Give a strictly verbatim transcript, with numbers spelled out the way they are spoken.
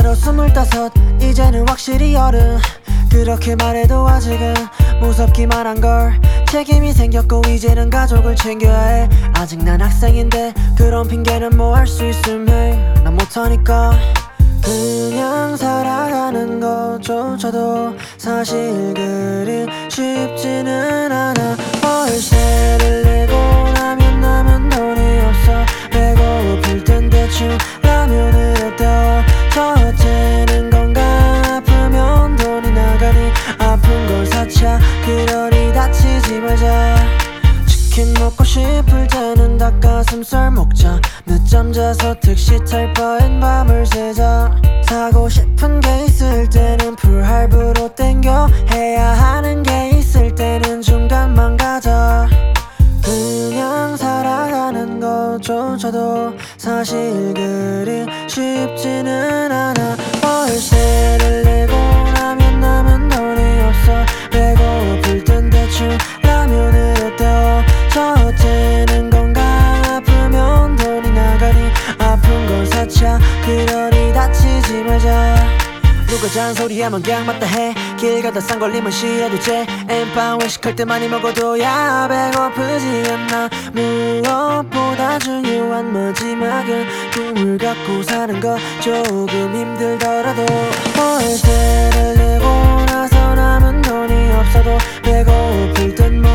올해로 스물다섯, 이제는 확실히 여름. 그렇게 말해도 아직은 무섭기만 한걸. 책임이 생겼고 이제는 가족을 챙겨야 해. 아직 난 학생인데 그런 핑계는 뭐 할 수 있음 해. 난 못하니까 그냥 살아가는 것조차도 사실 그리 쉽지는 않아. 월세를 내고 나면 남은 돈이 없어. 배고플 땐 대충 라면으로 때워. 첫째는 건강, 아프면 돈이 나가니 아픈 걸 사자. 그러니 다치지 말자. 치킨 먹고 싶을 때는 닭가슴살 먹자. 늦잠 자서 택시 탈 바엔 밤을 새자. 사고 싶은 게 있을 때는 풀할부로 땡겨. 해야 하는 게 있을 때는 중간만 가자. 그냥 살아가는 것조차도 사실 그리 쉽지는 않아. 월세를 내고 나면 남은 돈이 없어. 배고플 땐 대충 라면으로 때워. 첫째는 건강, 아프면 돈이 나가니 아픈 걸 사자. 그러니 다치지 말자. 누가 잔소리하면 그냥 맞다 해. 길 가다 싼 걸리면 싫어도 돼. 엠빵 외식할 때 많이 먹어도 야 배고프지 않나. 무엇보다 중요한 마지막은 꿈을 갖고 사는 거. 조금 힘들더라도 월세를 내고 나서 남은 돈이 없어도 배고플 땐